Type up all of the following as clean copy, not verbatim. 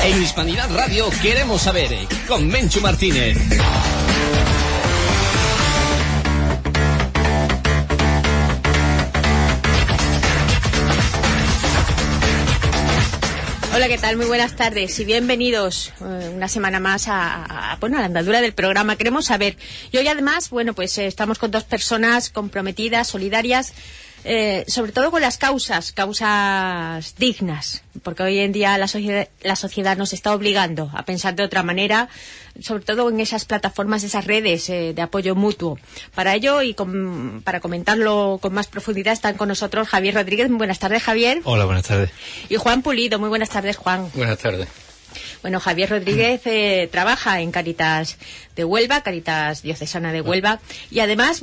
En Hispanidad Radio queremos saber, con Menchu Martínez. Hola, ¿qué tal? Muy buenas tardes y bienvenidos una semana más a la andadura del programa. Queremos saber. Y hoy además, pues estamos con dos personas comprometidas, solidarias, sobre todo con las causas dignas, porque hoy en día la sociedad nos está obligando a pensar de otra manera, sobre todo en esas plataformas, esas redes de apoyo mutuo. Para ello y para comentarlo con más profundidad están con nosotros Javier Rodríguez. Muy buenas tardes, Javier. Hola, buenas tardes. Y Juan Pulido. Muy buenas tardes, Juan. Buenas tardes. Bueno, Javier Rodríguez trabaja en Cáritas de Huelva, Cáritas Diocesana de Huelva, y además,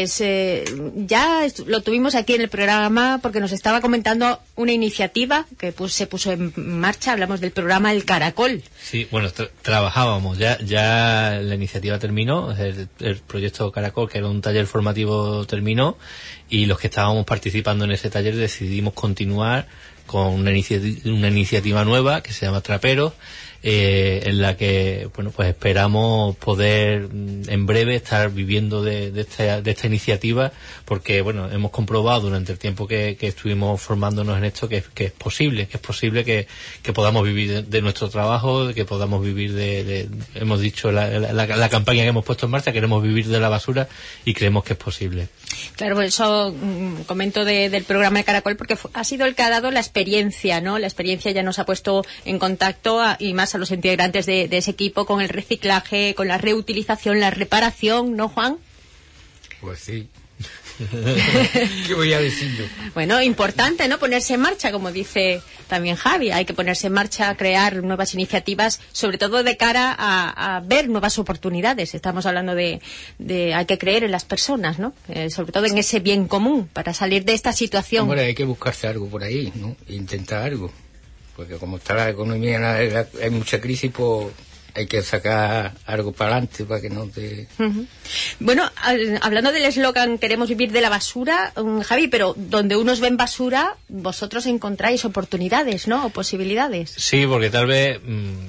ya lo tuvimos aquí en el programa porque nos estaba comentando una iniciativa que se puso en marcha. Hablamos del programa El Caracol. Sí, trabajábamos, ya la iniciativa terminó, el proyecto Caracol, que era un taller formativo, terminó, y los que estábamos participando en ese taller decidimos continuar con una iniciativa nueva que se llama Traperos, en la que esperamos poder en breve estar viviendo de esta iniciativa, porque hemos comprobado durante el tiempo que estuvimos formándonos en esto que es posible que podamos vivir de nuestro trabajo, que podamos vivir hemos dicho la campaña que hemos puesto en marcha, queremos vivir de la basura y creemos que es posible. Claro, eso comento del programa de Caracol porque ha sido el que ha dado la experiencia, ¿no? La experiencia ya nos ha puesto en contacto y más a los integrantes de ese equipo con el reciclaje, con la reutilización, la reparación, ¿no, Juan? Pues sí. ¿Qué voy a decir yo? Bueno, importante, ¿no? Ponerse en marcha, como dice también Javi. Hay que ponerse en marcha, crear nuevas iniciativas, sobre todo de cara a ver nuevas oportunidades. Estamos hablando de hay que creer en las personas, ¿no? Sobre todo en ese bien común para salir de esta situación. Hombre, hay que buscarse algo por ahí, ¿no? Intentar algo. Porque como está la economía, hay mucha crisis, pues hay que sacar algo para adelante para que no te... Uh-huh. Bueno, hablando del eslogan "queremos vivir de la basura", Javi, pero donde unos ven basura, vosotros encontráis oportunidades, ¿no? O posibilidades. Sí, porque tal vez,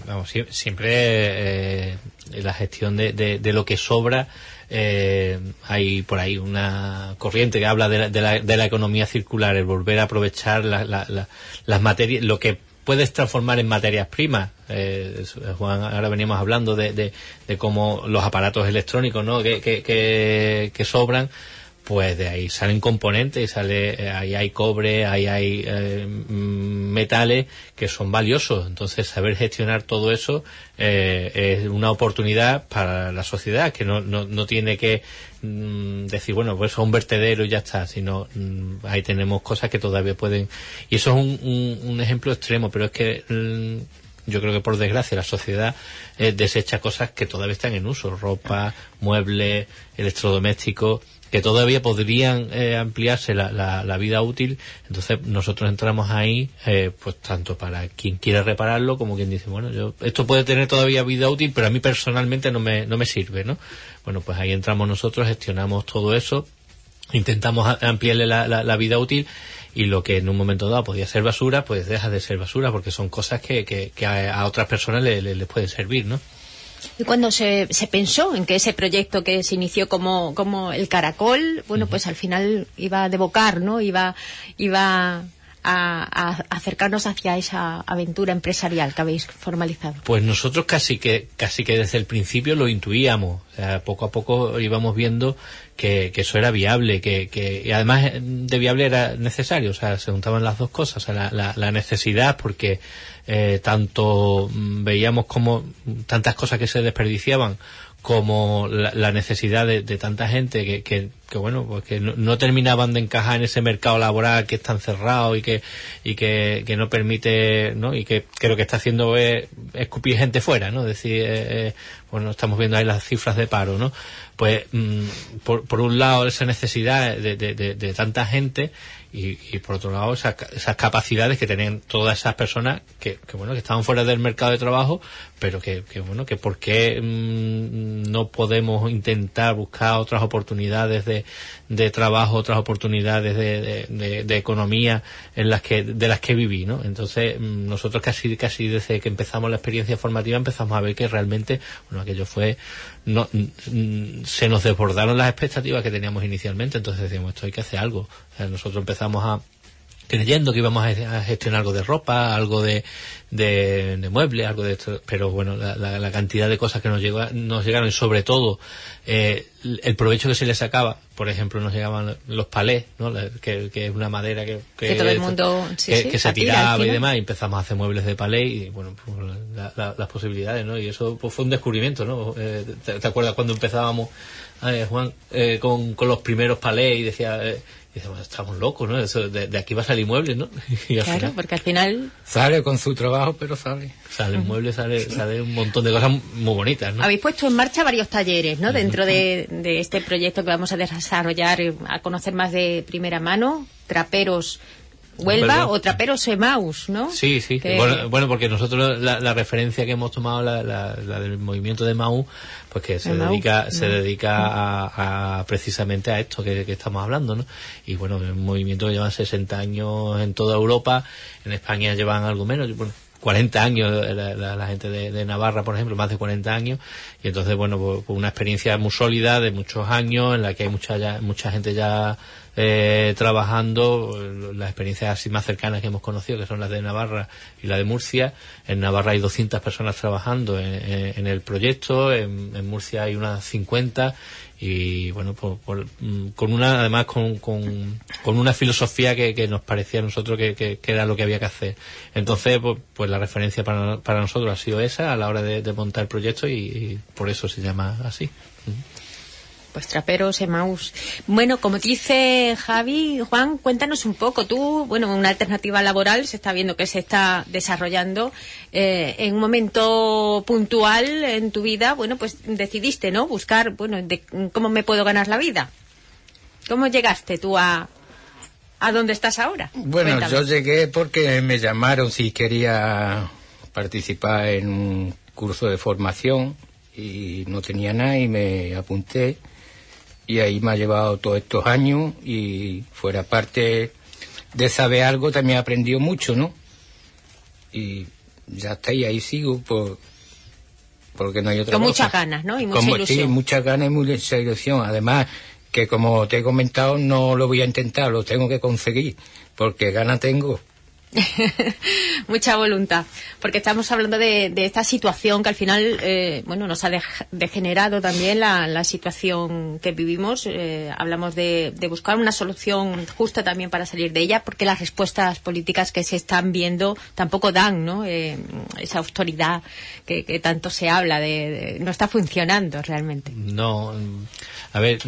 siempre la gestión de lo que sobra, hay por ahí una corriente que habla de la economía circular, el volver a aprovechar las materias, lo que puedes transformar en materias primas. Juan, ahora veníamos hablando de cómo los aparatos electrónicos, ¿no? que sobran, pues de ahí salen componentes, ahí hay cobre, ahí hay metales que son valiosos. Entonces, saber gestionar todo eso es una oportunidad para la sociedad, que no tiene que decir, pues es un vertedero y ya está, sino ahí tenemos cosas que todavía pueden... Y eso es un ejemplo extremo, pero es que yo creo que por desgracia la sociedad desecha cosas que todavía están en uso, ropa, muebles, electrodomésticos, que todavía podrían ampliarse la vida útil. Entonces nosotros entramos ahí, tanto para quien quiere repararlo como quien dice, esto puede tener todavía vida útil, pero a mí personalmente no me sirve, ¿no? Bueno, pues ahí entramos nosotros, gestionamos todo eso, intentamos ampliarle la vida útil, y lo que en un momento dado podía ser basura, pues deja de ser basura, porque son cosas que a otras personas les pueden servir, ¿no? Y cuando se pensó en que ese proyecto que se inició como el Caracol, pues al final iba a devocar, ¿no? Iba a acercarnos hacia esa aventura empresarial que habéis formalizado. Pues nosotros casi que desde el principio lo intuíamos. O sea, poco a poco íbamos viendo que eso era viable, y además de viable era necesario. O sea, se juntaban las dos cosas. O sea, la necesidad, porque tanto veíamos como tantas cosas que se desperdiciaban, como la necesidad de tanta gente que no terminaban de encajar en ese mercado laboral que está encerrado y que no permite, ¿no? Y que lo que está haciendo es escupir gente fuera, ¿no? Es decir, estamos viendo ahí las cifras de paro, ¿no? Pues por un lado esa necesidad de tanta gente, y por otro lado esas capacidades que tenían todas esas personas que estaban fuera del mercado de trabajo, pero que por qué no podemos intentar buscar otras oportunidades de trabajo, otras oportunidades de economía de las que viví, ¿no? Entonces nosotros casi desde que empezamos la experiencia formativa empezamos a ver que realmente aquello fue se nos desbordaron las expectativas que teníamos inicialmente. Entonces decíamos, esto hay que hacer algo. O sea, nosotros empezamos creyendo que íbamos a gestionar algo de ropa, algo de muebles, algo de esto, pero bueno, la cantidad de cosas que nos llegaron y sobre todo el provecho que se le sacaba. Por ejemplo, nos llegaban los palés, ¿no? que es una madera que todo el mundo que se tiraba y demás, y empezamos a hacer muebles de palé y bueno, pues las posibilidades, ¿no? Y eso pues fue un descubrimiento, ¿no? ¿Te acuerdas cuando empezábamos, Juan, con los primeros palés y decíamos, estamos locos, ¿no? Eso, de aquí va a salir muebles, ¿no? Y claro, final, porque al final sale con su trabajo, pero sale muebles, sale un montón de cosas muy bonitas, ¿no? Habéis puesto en marcha varios talleres, ¿no? Dentro de este proyecto que vamos a desarrollar, a conocer más de primera mano, Traperos Huelva o Traperos Emaús, ¿no? Sí. Bueno, porque nosotros la referencia que hemos tomado, la del movimiento de Emaús, pues que se dedica a precisamente a esto que estamos hablando, ¿no? Y bueno, un movimiento que lleva 60 años en toda Europa, en España llevan algo menos, 40 años la gente de Navarra, por ejemplo, más de 40 años, y entonces bueno, pues una experiencia muy sólida de muchos años en la que hay mucha gente ya trabajando. Las experiencias así más cercanas que hemos conocido, que son las de Navarra y la de Murcia. En Navarra hay 200 personas trabajando en el proyecto, en Murcia hay unas 50, y bueno, con una filosofía que nos parecía a nosotros que era lo que había que hacer. Entonces pues la referencia para nosotros ha sido esa a la hora de montar el proyecto, y por eso se llama así. Pues Traperos Emaús. Bueno, como dice Javi, Juan, cuéntanos un poco. Tú, una alternativa laboral se está viendo que se está desarrollando en un momento puntual en tu vida. Bueno, pues decidiste, ¿no? Buscar, de cómo me puedo ganar la vida. ¿Cómo llegaste tú a dónde estás ahora? Bueno, Cuéntame. Yo llegué porque me llamaron si quería participar en un curso de formación y no tenía nada y me apunté. Y ahí me ha llevado todos estos años, y fuera parte de saber algo también he aprendido mucho, ¿no? Y ya está, y ahí sigo porque no hay otra cosa. Con muchas ganas, ¿no? Y mucha ilusión. Sí, muchas ganas y mucha ilusión. Además, que como te he comentado, no lo voy a intentar, lo tengo que conseguir, porque ganas tengo. Mucha voluntad, porque estamos hablando de esta situación que al final nos ha degenerado también la situación que vivimos. Hablamos de buscar una solución justa también para salir de ella, porque las respuestas políticas que se están viendo tampoco dan, ¿no? Esa autoridad que tanto se habla no está funcionando realmente. No, a ver,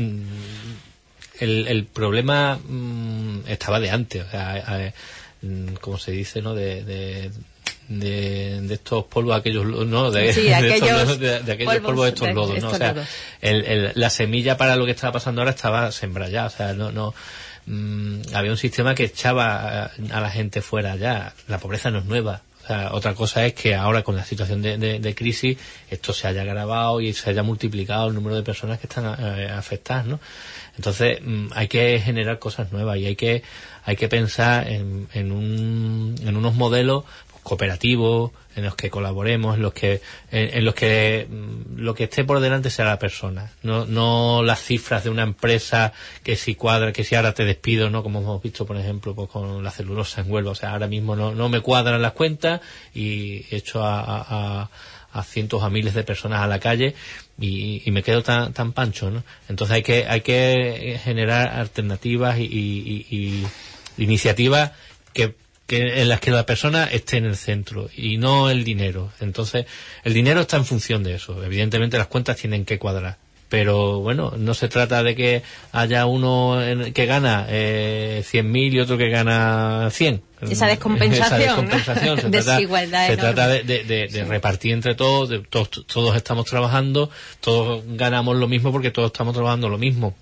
el problema estaba de antes, o sea, como se dice, ¿no? De estos polvos, aquellos, ¿no? De aquellos polvos, estos lodos, ¿no? O sea, la semilla para lo que estaba pasando ahora estaba sembrada ya, o sea, había un sistema que echaba a la gente fuera ya. La pobreza no es nueva. O sea, otra cosa es que ahora con la situación de crisis esto se haya agravado y se haya multiplicado el número de personas que están afectadas, ¿no? Entonces hay que generar cosas nuevas y hay que pensar en unos modelos cooperativos en los que colaboremos, en los que lo que esté por delante sea la persona, no las cifras de una empresa que si cuadra, que si ahora te despido, ¿no? Como hemos visto, por ejemplo, pues con la celulosa en Huelva. O sea, ahora mismo no me cuadran las cuentas y echo a cientos, a miles de personas a la calle y me quedo tan pancho, ¿no? Entonces hay que generar alternativas y iniciativas en las que la persona esté en el centro y no el dinero. Entonces el dinero está en función de eso. Evidentemente las cuentas tienen que cuadrar, pero bueno, no se trata de que haya uno que gana 100.000 y otro que gana 100. Esa descompensación. Desigualdad. Se trata de repartir entre todos, todos estamos trabajando, todos ganamos lo mismo porque todos estamos trabajando lo mismo.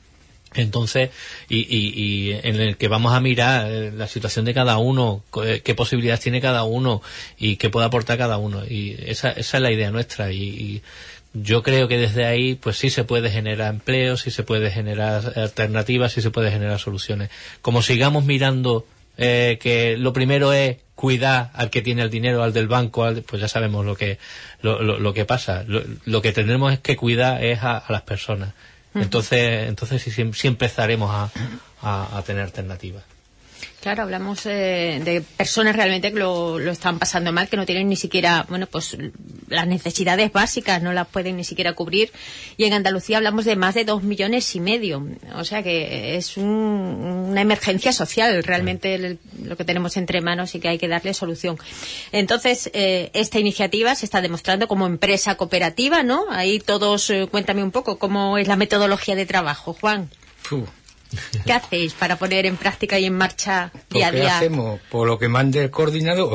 Entonces, y en el que vamos a mirar la situación de cada uno, qué posibilidades tiene cada uno y qué puede aportar cada uno. Y esa es la idea nuestra. Y yo creo que desde ahí, pues sí se puede generar empleo, sí se puede generar alternativas, sí se puede generar soluciones. Como sigamos mirando que lo primero es cuidar al que tiene el dinero, al del banco, pues ya sabemos lo que pasa. Lo que tendremos es que cuidar es a las personas. Entonces sí empezaremos a tener alternativas. Claro, hablamos de personas realmente que lo están pasando mal, que no tienen ni siquiera, bueno, pues las necesidades básicas no las pueden ni siquiera cubrir. Y en Andalucía hablamos de más de 2,5 millones. O sea que es una emergencia social realmente lo que tenemos entre manos y que hay que darle solución. Entonces, esta iniciativa se está demostrando como empresa cooperativa, ¿no? Ahí todos, cuéntame un poco cómo es la metodología de trabajo, Juan. ¿Qué hacéis para poner en práctica y en marcha día a día? ¿Qué hacemos? Por lo que mande el coordinador.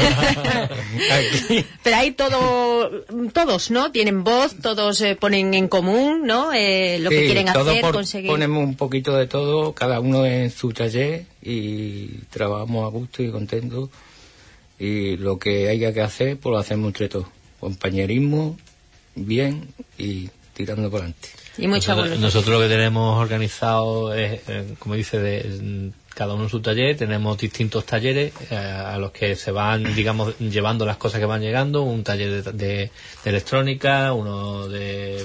Pero hay todos, ¿no? Tienen voz, todos ponen en común, ¿no? Lo que quieren hacer, conseguir. Ponemos un poquito de todo, cada uno en su taller y trabajamos a gusto y contentos. Y lo que haya que hacer, pues lo hacemos entre todos. Compañerismo, bien y tirando por adelante. Y nosotros lo que tenemos organizado es, como dice, cada uno en su taller. Tenemos distintos talleres a los que se van, digamos, llevando las cosas que van llegando. Un taller de electrónica, uno de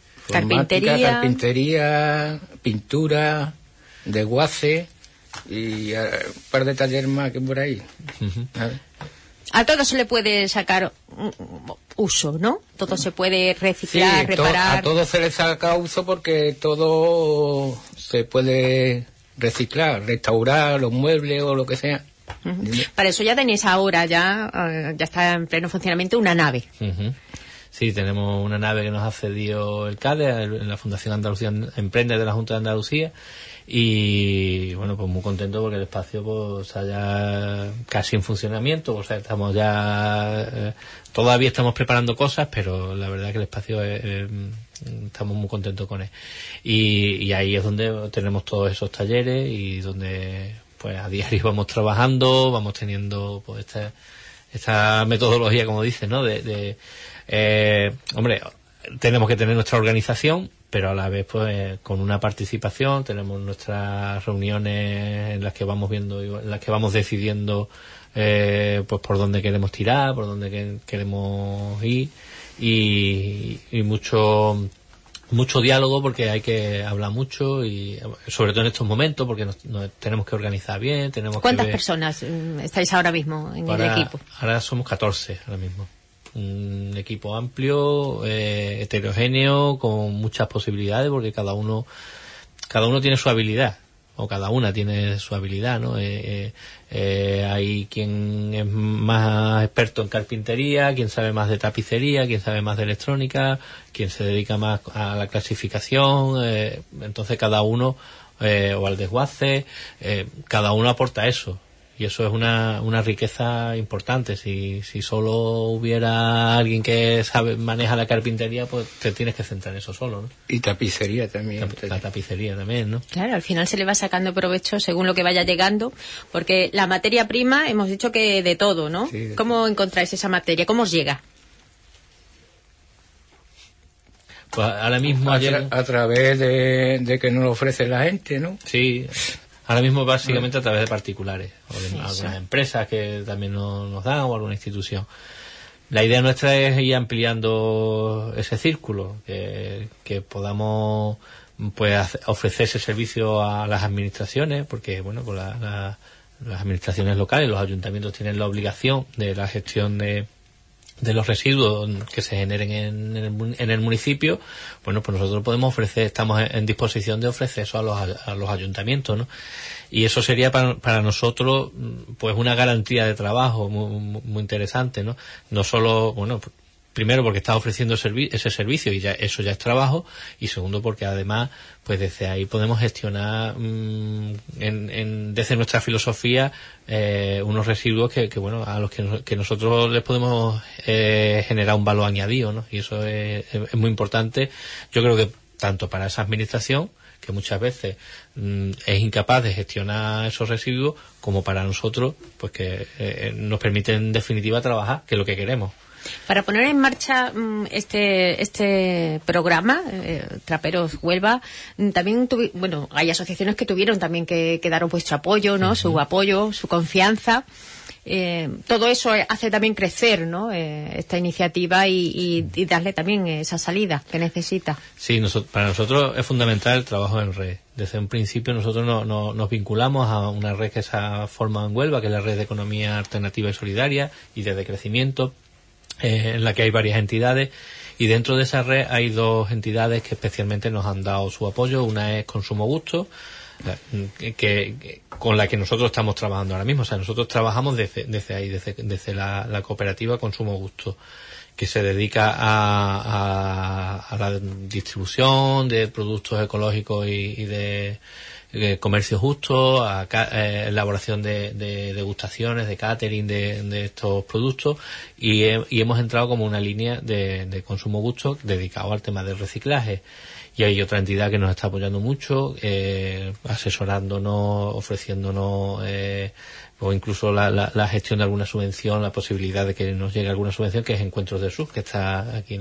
carpintería, pintura, desguace y un par de talleres más que por ahí. A todo se le puede sacar uso, ¿no? Todo se puede reciclar, reparar. A todo se le saca uso porque todo se puede reciclar, restaurar los muebles o lo que sea. Para eso ya tenéis ahora, ya está en pleno funcionamiento una nave. Sí, tenemos una nave que nos ha cedido el CADE, en la Fundación Andalucía Emprende de la Junta de Andalucía. Y bueno, pues muy contento porque el espacio pues está ya casi en funcionamiento. O sea, estamos ya todavía estamos preparando cosas, pero la verdad que el espacio estamos muy contentos con él. Y ahí es donde tenemos todos esos talleres y donde pues a diario vamos trabajando, vamos teniendo pues esta metodología, como dices, ¿no? Hombre, tenemos que tener nuestra organización, pero a la vez pues con una participación. Tenemos nuestras reuniones en las que vamos viendo, en las que vamos decidiendo pues por dónde queremos tirar, por dónde queremos ir, y mucho diálogo, porque hay que hablar mucho, y sobre todo en estos momentos porque nos tenemos que organizar bien. ¿Cuántas personas estáis ahora mismo en el equipo? Ahora somos 14 ahora mismo. Un equipo amplio, heterogéneo, con muchas posibilidades, porque cada uno tiene su habilidad, o cada una tiene su habilidad, ¿no? Hay quien es más experto en carpintería, quien sabe más de tapicería, quien sabe más de electrónica, quien se dedica más a la clasificación. Entonces cada uno, o al desguace, cada uno aporta eso. Y eso es una riqueza importante. Si solo hubiera alguien que maneja la carpintería, pues te tienes que centrar en eso solo, ¿no? Y tapicería también. La tapicería también, ¿no? Claro, al final se le va sacando provecho según lo que vaya llegando, porque la materia prima, hemos dicho que de todo, ¿no? Sí, ¿cómo encontráis esa materia? ¿Cómo os llega? Pues ahora mismo a través de que nos lo ofrece la gente, ¿no? Sí. Ahora mismo básicamente a través de particulares o de algunas empresas que también nos dan, o alguna institución. La idea nuestra es ir ampliando ese círculo, que podamos pues ofrecer ese servicio a las administraciones, porque bueno, pues las administraciones locales, los ayuntamientos tienen la obligación de la gestión de los residuos que se generen en el municipio. Bueno, pues nosotros podemos ofrecer, estamos en disposición de ofrecer eso a los ayuntamientos, ¿no? Y eso sería para nosotros pues una garantía de trabajo muy interesante, ¿no? No solo, bueno, primero porque está ofreciendo ese servicio y eso ya es trabajo, y segundo porque además pues desde ahí podemos gestionar desde nuestra filosofía unos residuos que bueno, a los que nosotros les podemos generar un valor añadido, ¿no? Y eso es muy importante, yo creo que tanto para esa administración que muchas veces es incapaz de gestionar esos residuos, como para nosotros, pues que nos permite en definitiva trabajar, que es lo que queremos. Para poner en marcha este programa, Traperos Huelva, también hay asociaciones que tuvieron también que daros vuestro apoyo, ¿no? Su apoyo, su confianza. Todo eso hace también crecer, ¿no? Esta iniciativa y darle también esa salida que necesita. Sí, para nosotros es fundamental el trabajo en red. Desde un principio nosotros nos vinculamos a una red que se ha formado en Huelva, que es la Red de Economía Alternativa y Solidaria y de Crecimiento, en la que hay varias entidades, y dentro de esa red hay dos entidades que especialmente nos han dado su apoyo. Una es Consumo Gusto, que con la que nosotros estamos trabajando ahora mismo. O sea, nosotros trabajamos desde ahí, desde la cooperativa Consumo Gusto, que se dedica a la distribución de productos ecológicos y de comercio justo, a elaboración de degustaciones, de catering de estos productos, y hemos entrado como una línea de Consumo Gusto dedicado al tema del reciclaje. Y hay otra entidad que nos está apoyando mucho, asesorándonos, ofreciéndonos o incluso la gestión de alguna subvención, la posibilidad de que nos llegue alguna subvención, que es Encuentros del Sur, que está aquí en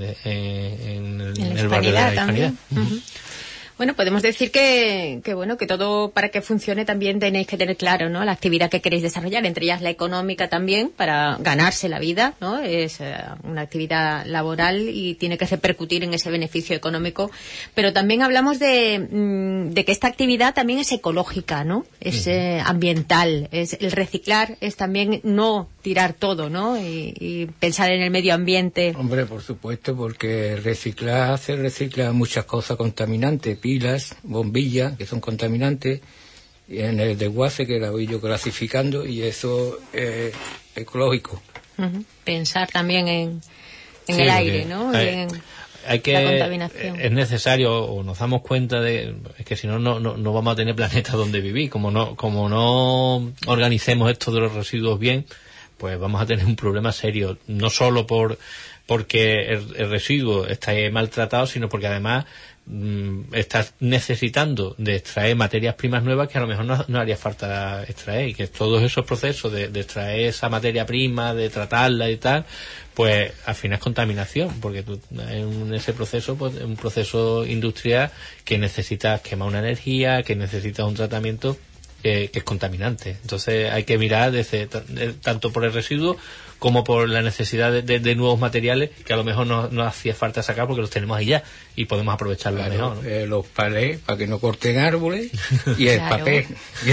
el barrio de la Hispanidad. Bueno, podemos decir que todo para que funcione también tenéis que tener claro, ¿no?, la actividad que queréis desarrollar, entre ellas la económica también, para ganarse la vida, ¿no? Es una actividad laboral y tiene que repercutir en ese beneficio económico, pero también hablamos de que esta actividad también es ecológica, ¿no? Es ambiental, es el reciclar, es también no tirar todo, ¿no? Y pensar en el medio ambiente. Hombre, por supuesto, porque recicla muchas cosas contaminantes, pilas, bombillas, que son contaminantes, y en el desguace, que la voy yo clasificando, y eso es ecológico. Pensar también en el aire, ¿no? Hay que, la contaminación. Es necesario, o nos damos cuenta es que si no vamos a tener planeta donde vivir. Como no organicemos esto de los residuos bien, pues vamos a tener un problema serio, no solo porque el residuo está maltratado, sino porque además estás necesitando de extraer materias primas nuevas que a lo mejor no haría falta extraer, y que todos esos procesos de extraer esa materia prima, de tratarla y tal, pues al final es contaminación, porque tú en ese proceso, pues un proceso industrial que necesitas quemar una energía, que necesitas un tratamiento que es contaminante. Entonces hay que mirar tanto por el residuo como por la necesidad de nuevos materiales que a lo mejor no hacía falta sacar porque los tenemos ahí ya y podemos aprovecharlo mejor, ¿no? Los palés para que no corten árboles y el papel.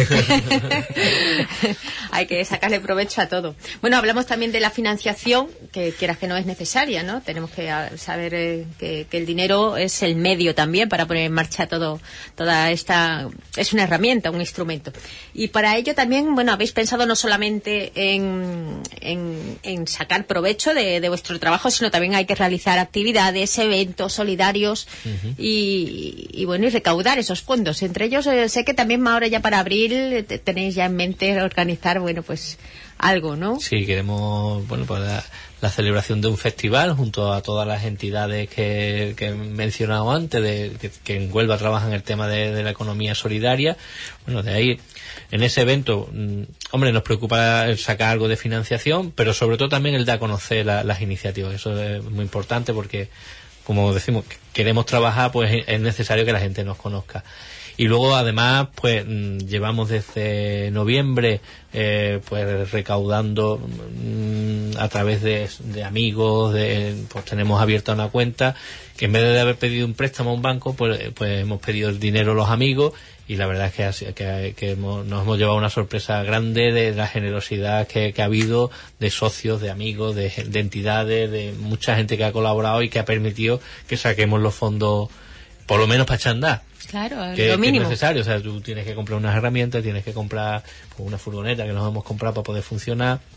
Hay que sacarle provecho a todo. Bueno, hablamos también de la financiación, que quieras que no es necesaria, ¿no? Tenemos que saber que el dinero es el medio también para poner en marcha toda esta... Es una herramienta, un instrumento. Y para ello también, bueno, habéis pensado no solamente en sacar provecho de vuestro trabajo, sino también hay que realizar actividades, eventos solidarios y recaudar esos fondos. Entre ellos, sé que también ahora ya para abril tenéis ya en mente organizar, pues algo, ¿no? Sí, queremos, pues la celebración de un festival junto a todas las entidades que he mencionado antes, que en Huelva trabajan el tema de la economía solidaria. Bueno, de ahí, en ese evento, nos preocupa sacar algo de financiación, pero sobre todo también el de a conocer las iniciativas. Eso es muy importante porque, como decimos, queremos trabajar, pues es necesario que la gente nos conozca. Y luego, además, pues llevamos desde noviembre pues recaudando a través de amigos, pues tenemos abierta una cuenta que en vez de haber pedido un préstamo a un banco, pues hemos pedido el dinero a los amigos, y la verdad es que nos hemos llevado una sorpresa grande de la generosidad que ha habido de socios, de amigos, de entidades, de mucha gente que ha colaborado y que ha permitido que saquemos los fondos, por lo menos para echar a andar. Claro, lo mínimo. Que es necesario, o sea, tú tienes que comprar unas herramientas, tienes que comprar una furgoneta que nos hemos comprado para poder funcionar,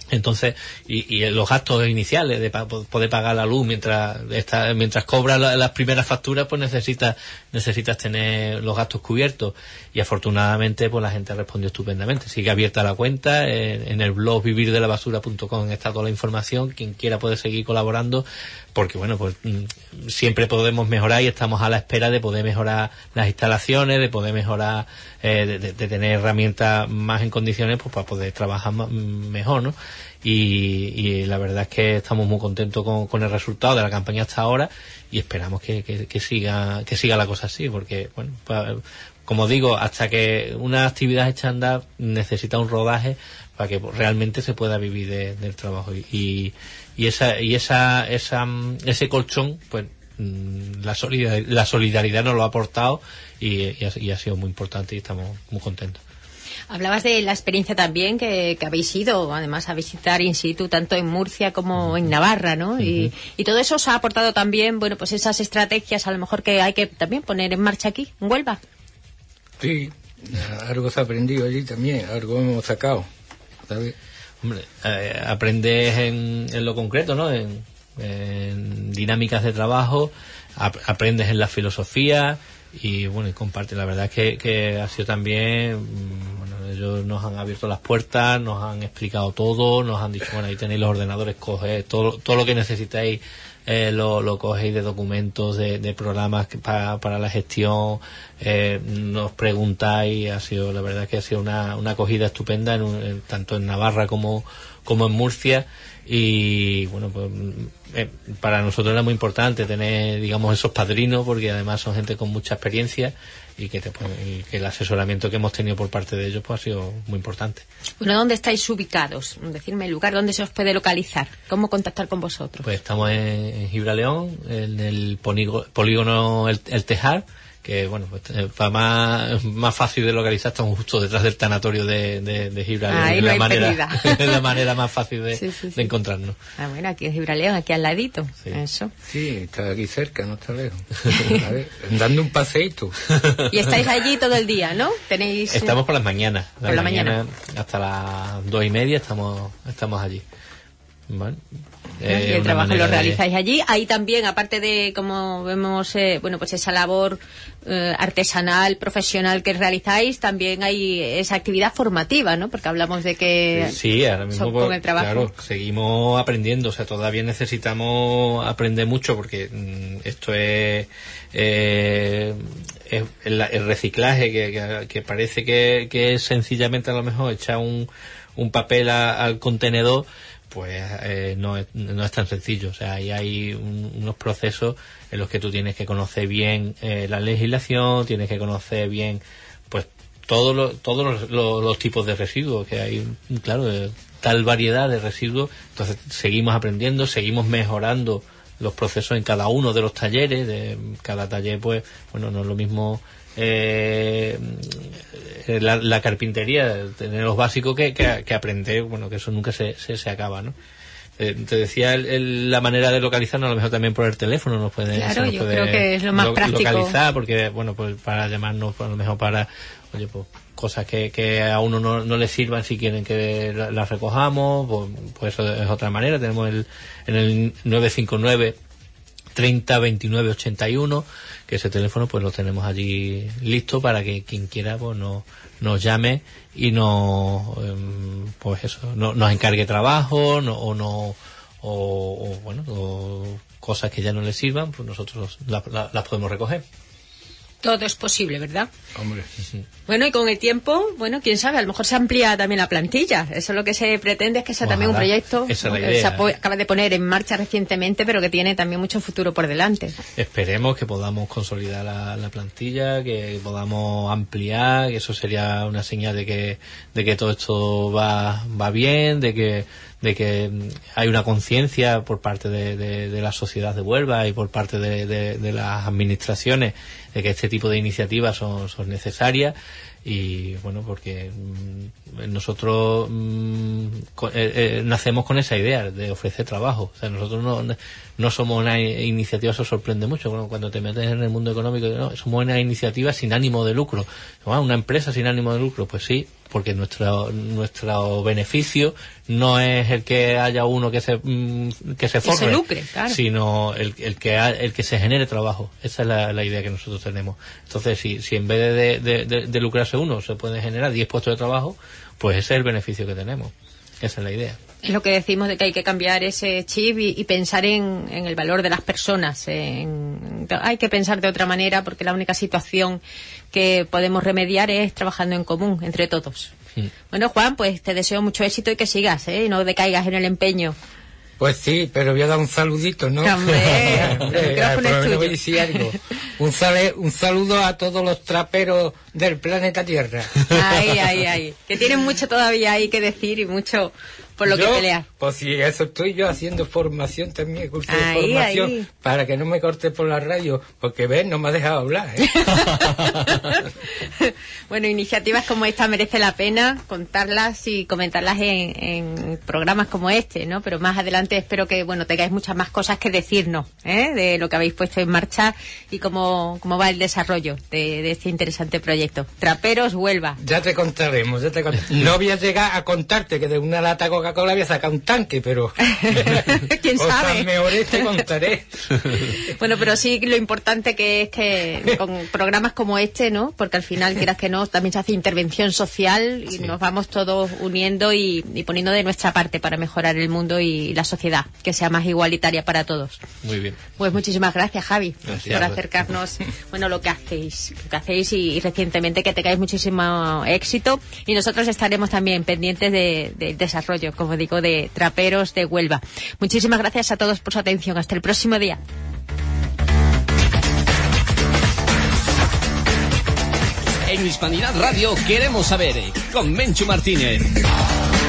Entonces, y los gastos iniciales de poder pagar la luz mientras cobras las primeras facturas, pues necesitas tener los gastos cubiertos. Y afortunadamente, pues la gente respondió estupendamente. Sigue abierta la cuenta, en el blog vivirdelabasura.com está toda la información. Quien quiera puede seguir colaborando, porque bueno, pues siempre podemos mejorar y estamos a la espera de poder mejorar las instalaciones, de poder mejorar, de tener herramientas más en condiciones, pues para poder trabajar mejor, ¿no? Y la verdad es que estamos muy contentos con el resultado de la campaña hasta ahora, y esperamos que siga la cosa así, porque bueno, como digo, hasta que una actividad hecha a andar necesita un rodaje para que realmente se pueda vivir del trabajo, y ese colchón, pues la solidaridad nos lo ha aportado, y ha sido muy importante, y estamos muy contentos. Hablabas de la experiencia también que habéis ido, además, a visitar in situ, tanto en Murcia como en Navarra, ¿no? Uh-huh. Y todo eso os ha aportado también, bueno, pues esas estrategias a lo mejor que hay que también poner en marcha aquí, en Huelva. Sí, algo se ha aprendido allí también, algo hemos sacado, ¿sabes? Hombre, aprendes en lo concreto, ¿no? En dinámicas de trabajo, aprendes en la filosofía, y bueno, y comparte. La verdad es que ha sido también, bueno, ellos nos han abierto las puertas, nos han explicado todo, nos han dicho, bueno, ahí tenéis los ordenadores, coged todo lo que necesitáis, lo cogéis de documentos, de programas para la gestión, nos preguntáis. La verdad es que ha sido una acogida estupenda, tanto en Navarra como en Murcia. Y bueno, pues para nosotros era muy importante tener, digamos, esos padrinos, porque además son gente con mucha experiencia, y que el asesoramiento que hemos tenido por parte de ellos pues ha sido muy importante. Bueno, ¿dónde estáis ubicados? Decirme el lugar donde se os puede localizar. ¿Cómo contactar con vosotros? Pues estamos en Gibraleón, en el polígono El Tejar, que bueno, pues para más fácil de localizar, estamos justo detrás del tanatorio de Gibraleón. Ahí Es la manera más fácil de encontrarnos. Bueno, aquí en Gibraleón, aquí al ladito. Sí. Eso. Sí, está aquí cerca, no está lejos. A ver, dando un paseíto. Y estáis allí todo el día, ¿no? Estamos por las mañanas. Por la mañana. Hasta las 2:30 estamos allí. ¿Vale? Y el trabajo lo realizáis allí. Ahí también, aparte de, como vemos, bueno, pues esa labor artesanal, profesional que realizáis, también hay esa actividad formativa, ¿no? Porque hablamos de que sí, ahora mismo con el trabajo. Claro, seguimos aprendiendo, o sea, todavía necesitamos aprender mucho, porque esto es el reciclaje, que parece que es sencillamente a lo mejor echar un papel al contenedor. Pues no es tan sencillo. O sea, ahí hay unos procesos en los que tú tienes que conocer bien la legislación, tienes que conocer bien pues todos los tipos de residuos, que hay, claro, tal variedad de residuos. Entonces seguimos aprendiendo, seguimos mejorando los procesos en cada uno de los talleres. De cada taller, pues bueno, no es lo mismo la carpintería, tener los básicos que aprender, bueno, que eso nunca se acaba, ¿no? Te decía la manera de localizarnos, a lo mejor también por el teléfono nos puede, claro, yo creo que es lo más práctico localizar, porque bueno, pues para llamarnos, a lo mejor para, oye, pues cosas que a uno no le sirvan, si quieren que las recojamos, pues eso es otra manera. Tenemos en el 959 30 29 81, que ese teléfono pues lo tenemos allí listo para que quien quiera pues nos llame y pues eso, nos encargue trabajo, o cosas que ya no le sirvan, pues nosotros las podemos recoger. Todo es posible, ¿verdad? Hombre. Bueno, y con el tiempo, bueno, quién sabe, a lo mejor se amplía también la plantilla. Eso es lo que se pretende, es que sea también un proyecto que se acaba de poner en marcha recientemente, pero que tiene también mucho futuro por delante. Esperemos que podamos consolidar la plantilla, que podamos ampliar, que eso sería una señal de que todo esto va bien, de que hay una conciencia por parte de la sociedad de Huelva y por parte de las administraciones de que este tipo de iniciativas son necesarias. Y bueno, porque nosotros nacemos con esa idea de ofrecer trabajo. O sea, nosotros no somos una iniciativa, eso sorprende mucho cuando te metes en el mundo económico. No, somos una iniciativa sin ánimo de lucro. Una empresa sin ánimo de lucro, pues sí, porque nuestro beneficio no es el que haya uno que se forre, se lucre, claro, sino el que se genere trabajo. Esa es la idea que nosotros tenemos. Entonces, si en vez de lucrarse uno se pueden generar 10 puestos de trabajo, pues ese es el beneficio que tenemos. Esa es la idea. Es lo que decimos, de que hay que cambiar ese chip y pensar en el valor de las personas. Hay que pensar de otra manera, porque la única situación que podemos remediar es trabajando en común, entre todos. Sí. Bueno, Juan, pues te deseo mucho éxito y que sigas, y no decaigas en el empeño. Pues sí, pero voy a dar un saludito, ¿no? Hombre, voy a decir algo. Un saludo a todos los traperos del planeta Tierra. Ay. Que tienen mucho todavía ahí que decir y mucho por lo que pelear. Pues sí, eso estoy yo haciendo formación también, curso de formación, para que no me corte por la radio, porque ves, no me ha dejado hablar, ¿eh? Bueno, iniciativas como esta merece la pena contarlas y comentarlas en programas como este, ¿no? Pero más adelante espero que, tengáis muchas más cosas que decirnos, de lo que habéis puesto en marcha y cómo va el desarrollo de este interesante proyecto. Traperos Huelva. Ya te contaremos. No voy a llegar a contarte que de una lata Coca-Cola voy a sacar un tanque, pero ¿quién sabe? Cosas mejores te contaré. Bueno, pero sí, lo importante que es que con programas como este, ¿no? Porque al final, quieras que no, también se hace intervención social y nos vamos todos uniendo y poniendo de nuestra parte para mejorar el mundo y la sociedad, que sea más igualitaria para todos. Muy bien. Pues muchísimas gracias, Javi, por acercarnos, lo que hacéis y recientemente, que tengáis muchísimo éxito, y nosotros estaremos también pendientes del desarrollo, como digo, de Traperos de Huelva. Muchísimas gracias a todos por su atención. Hasta el próximo día. En Hispanidad Radio queremos saber, con Menchu Martínez.